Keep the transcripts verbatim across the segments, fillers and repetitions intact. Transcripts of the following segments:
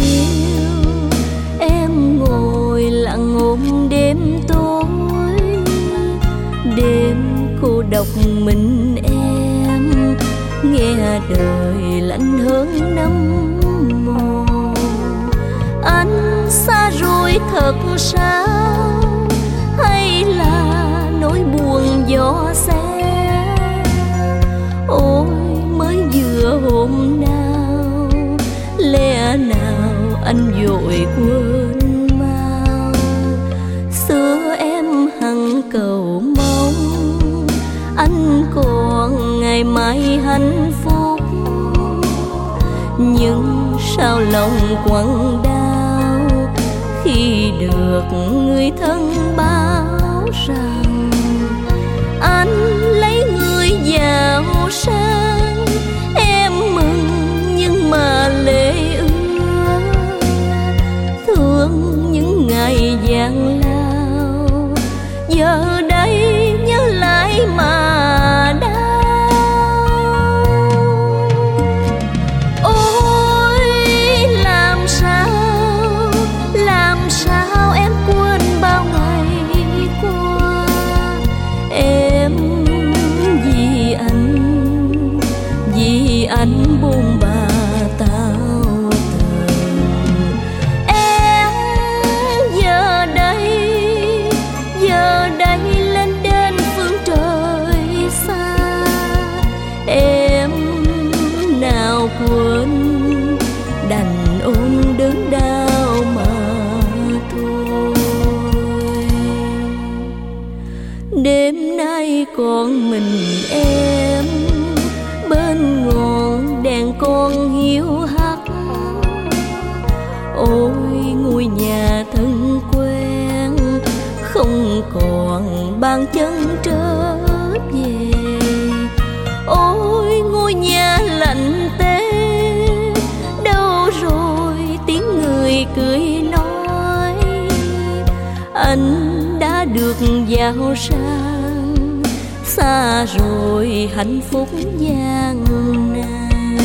yêu, em ngồi lặng ôm đêm tối. Đêm cô độc mình em, nghe đời lạnh hơn năm mùa. Anh xa rồi thật sao, hay là nỗi buồn gió xe? Ôi mới vừa hôm nào, lẽ nào anh vội quên mau. Xưa em hằng cầu mong anh còn ngày mai hạnh phúc, nhưng sao lòng quặn đau khi được người thân báo rằng anh lấy người giàu sang. Em mừng nhưng mà lệ ưa, thương những ngày gian lao, giờ đây nhớ lại mà đau. Ôi làm sao, làm sao em quên bao ngày qua. Em vì anh, vì anh buông bà tao tờ. Em giờ đây, giờ đây lên đến phương trời xa. Em nào quên đành ôm đớn đau mà thôi. Đêm nay còn mình em, bên ngọn đèn con hiu hắt. Ôi ngôi nhà thân quen, không còn bàn chân trở về. Ôi ngôi nhà lạnh tê, đâu rồi tiếng người cười nói. Anh đã được giàu sang, xa rồi hạnh phúc gian nan.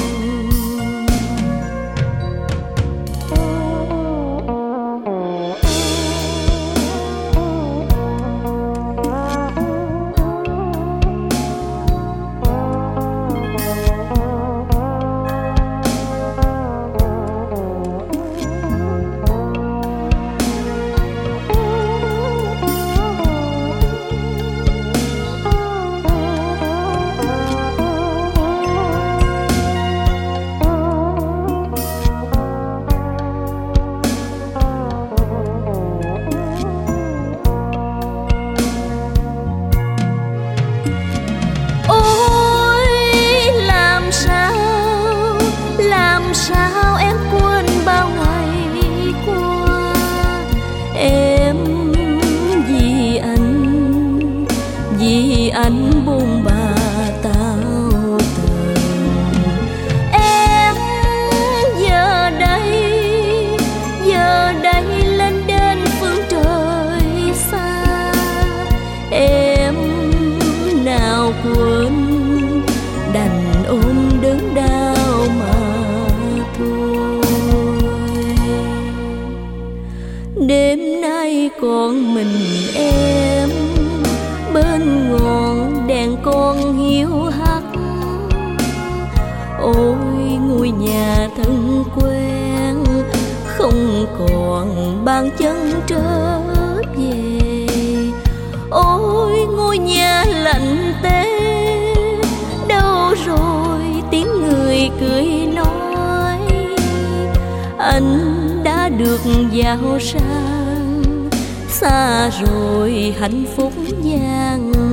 Sao em quên bao ngày qua. Em vì anh, vì anh buông bà tao tờ. Em giờ đây, giờ đây lên đến phương trời xa. Em nào quên đành ôm đớn đau mà đêm nay còn mình em, bên ngọn đèn con hiu hắt. Ôi ngôi nhà thân quen, không còn bàn chân trở về. Ôi ngôi nhà lạnh tê, đâu rồi tiếng người cười nói. Anh đã được giàu sang, xa rồi hạnh phúc gian